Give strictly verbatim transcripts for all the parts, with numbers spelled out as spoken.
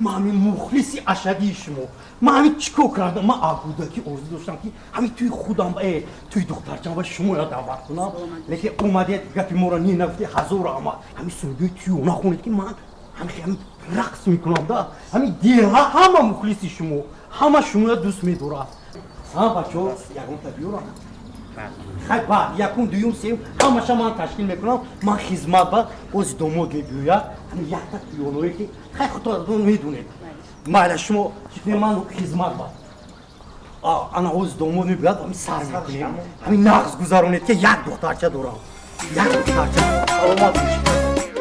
من همین مخلصی اشدی شما من همین چیکار کردم من آگودکی آرزو داشتم که همین توی خودم توی دخترچم و شما را دعوت کنم لیکن اومدید گپی ما را نی نگفتی هزار آمد همین سنگوی توی اونا خونید که من همین همین رقص میکنم دا همین دیرها همه مخلصی شما همه شما را دوست میدارم ها بچه ها یکم تا بیورم خیلی بعد یکم دویم سیم همه شما من تشکیل میکنم من خدمت با از داماد میبیوید همین یک تا پیانویی که خیلی خودتون میدونید مالا شما من خدمت با انا از داماد میبیوید همین سر میکنیم همین نقص گذارونید که یک دخترچه دارم یک دخترچه سلامت باشید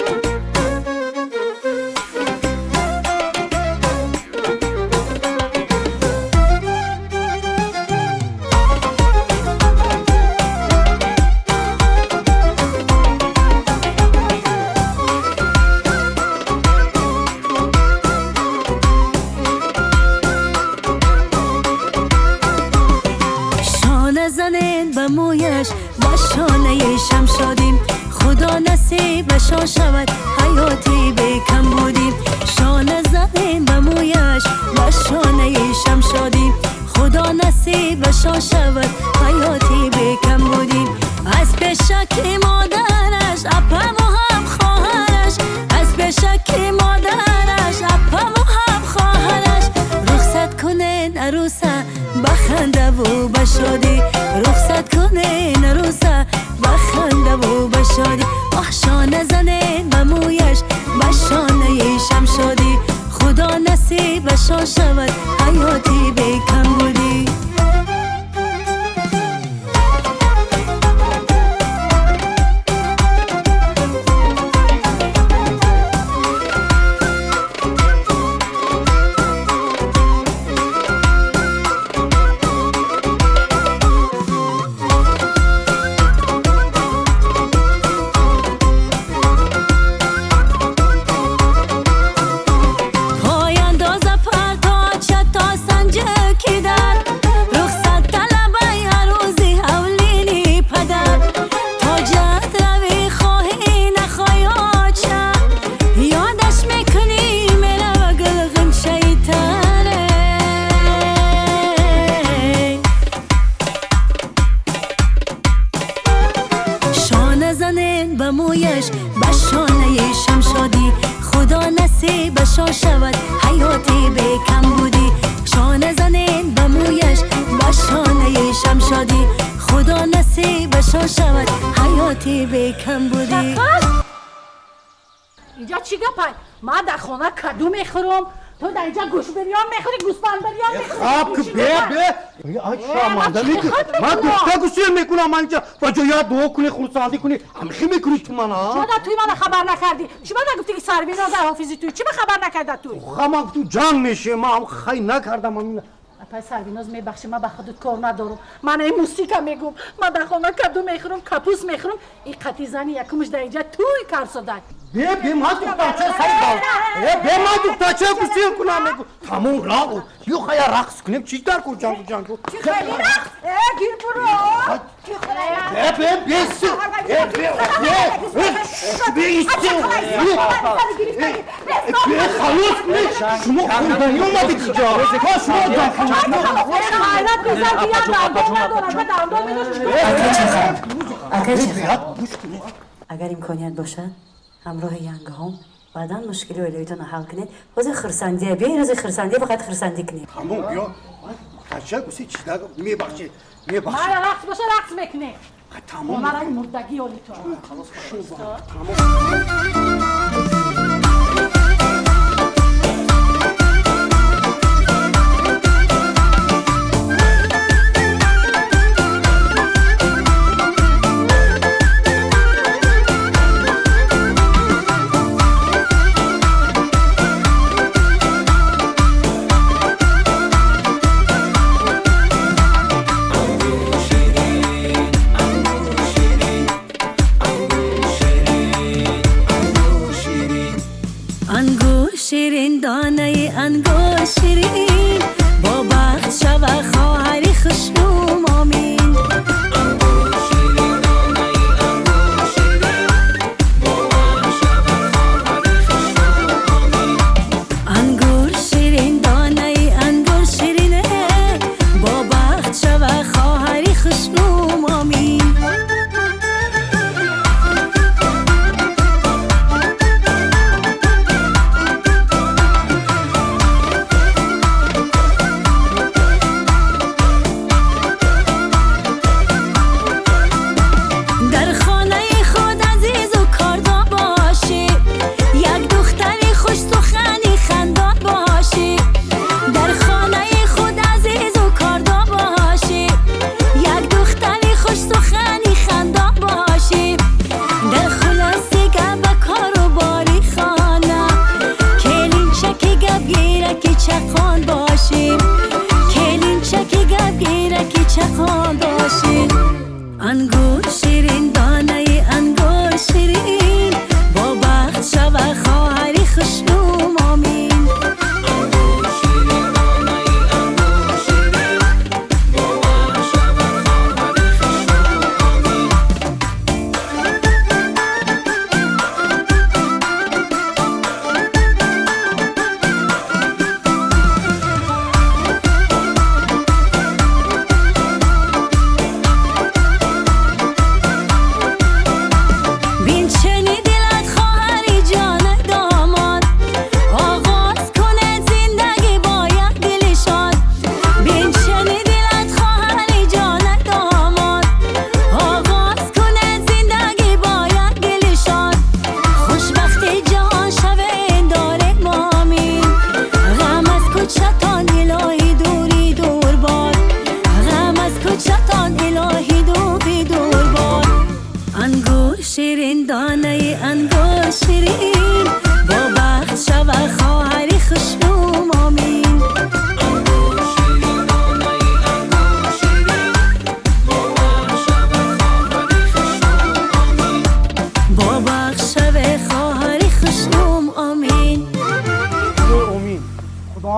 شان شود حیاتی به کم بودیم شانه زمین به مویش و شانه شم شادیم خدا نصیب شان شود حیاتی به کم بودیم از پیشکی مادرش اپم و هم خواهرش از پیشکی مادرش اپم و هم خواهرش رخصت کنین عروسه بخنده و بشادی رخصت کنین عروسه بخنده و بشادی آه شانه زنه و مویش و شانه شم شادی خدا نصیب شان شود حیاتی به کم بودی اینجا چی گپای؟ ما در خانه کدو میخورم تو در اینجا گوش بریام میخوری گوسفند بریام میخوری خب که بیا بیا آی شامانده میکنی من دختر گوشیر میکنم من اینجا با جایا دعا کنی خونساندی کنی همیشه میکنی تو من ها چرا توی من خبر نکردی؟ چی من نگفتی که سروینا در حافظی توی چی من خبر نکرده توی؟ خب من تو جنگ میشه من هم خیلی نکردم من پس سرویناز میبخشی من به خودت کار ندارم من این موسیقی میگم من در خانه کدو میخورم کپوس میخورم این قطی زنی یکمش در اینجا توی کار صدک بیا بیا من دخترچه سعی دارم بیا من دخترچه گوشیر کنم میگم تمام راو بیا خیلی رقص کنیم چیز در کن جنگ جنگ چی خیلی رقص؟ اه گیر برو بیا بیا بیا سی بیا بیا بیا بیا ایستی بیا خلوص کنی شما خوردنی اومدی که جا ها شما جا حالت بزر بیاد دندان ندارم به دندان میدوش اگر امکانیت باشه همراه ینگ هم بعدا مشکلی اولیتون حل کنید باز خرسندیه بیاین از خرسندیه فقط خرسندی کنید همون بیا خرچه گوشی چی دارم میبخشی میبخشی من رقص باشه رقص میکنی تمام من این مردگی اولیتون شیرین دانه انگور شیرین با بخت شوه خواهری خشنوم آمین انگور شیرین دانه انگور شیرین با بخت شوه خواهری خشنوم آمین انگور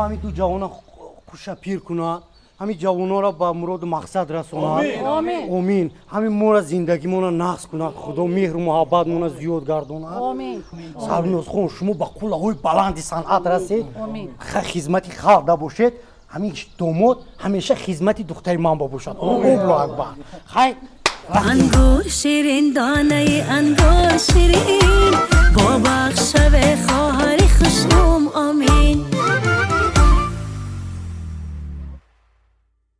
همین تو جوان خوش پیر کنه همین جوانا را به مراد مقصد رسونه آمین آمین همین ما را زندگی ما را نقص کنه خدا مهر و محبت ما را زیاد گردونه آمین سرنوز خون شما با قله های بلند صنعت رسید آمین خدمت خلق باشید همین داماد همیشه خدمت دختر من باشد الله اکبر خیر انگور شیرین دانه انگور شیرین با بخش خواهر خوشنام آمین